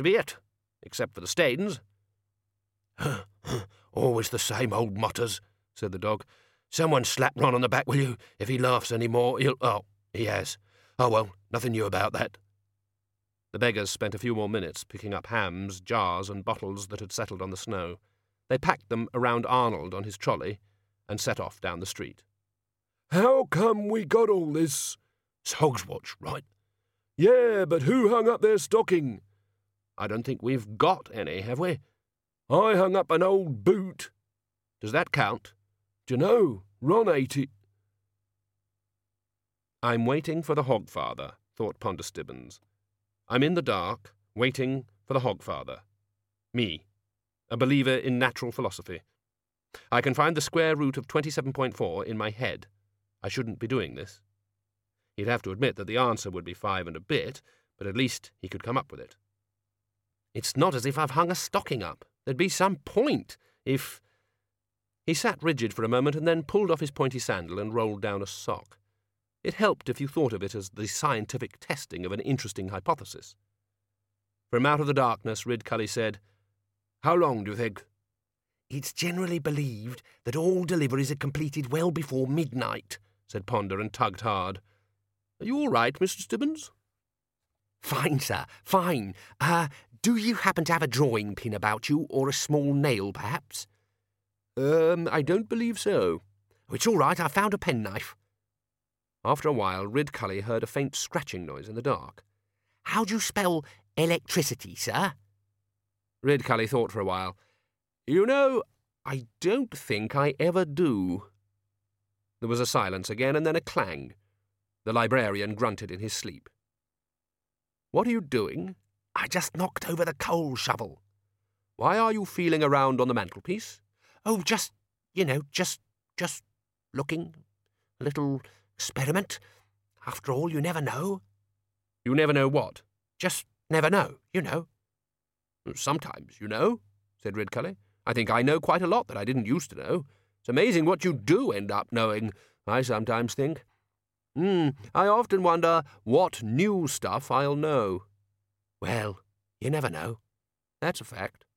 to be it, except for the stains." "Always the same old mutters," said the dog. "Someone slap Ron on the back, will you? If he laughs any more, he'll— Oh, he has. Oh, well, nothing new about that." The beggars spent a few more minutes picking up hams, jars, and bottles that had settled on the snow. They packed them around Arnold on his trolley and set off down the street. "How come we got all this?" "It's Hogswatch, right?" "Yeah, but who hung up their stocking?" "I don't think we've got any, have we?" "I hung up an old boot." "Does that count?" "Dunno. Ron ate it." "I'm waiting for the Hogfather," thought Ponder Stibbons. "I'm in the dark, waiting for the Hogfather. Me, a believer in natural philosophy. I can find the square root of 27.4 in my head. I shouldn't be doing this." He'd have to admit that the answer would be 5 and a bit, but at least he could come up with it. "It's not as if I've hung a stocking up. There'd be some point if—" He sat rigid for a moment and then pulled off his pointy sandal and rolled down a sock. It helped if you thought of it as the scientific testing of an interesting hypothesis. From out of the darkness, Ridcully said, "How long do you think?" "It's generally believed that all deliveries are completed well before midnight," said Ponder, and tugged hard. "Are you all right, Mr. Stibbons?" "Fine, sir, fine. Do you happen to have a drawing pin about you, or a small nail, perhaps?" I don't believe so." "It's all right, I found a penknife." After a while, Ridcully heard a faint scratching noise in the dark. "How do you spell electricity, sir?" Ridcully thought for a while. "You know, I don't think I ever do." There was a silence again, and then a clang. The librarian grunted in his sleep. "What are you doing?" "I just knocked over the coal shovel." "Why are you feeling around on the mantelpiece?" "Oh, just looking. A little experiment. After all, you never know." "You never know what?" "Just never know, you know." "Sometimes you know," said Ridcully. "I think I know quite a lot that I didn't used to know. It's amazing what you do end up knowing, I sometimes think. I often wonder what new stuff I'll know." "Well, you never know." "That's a fact."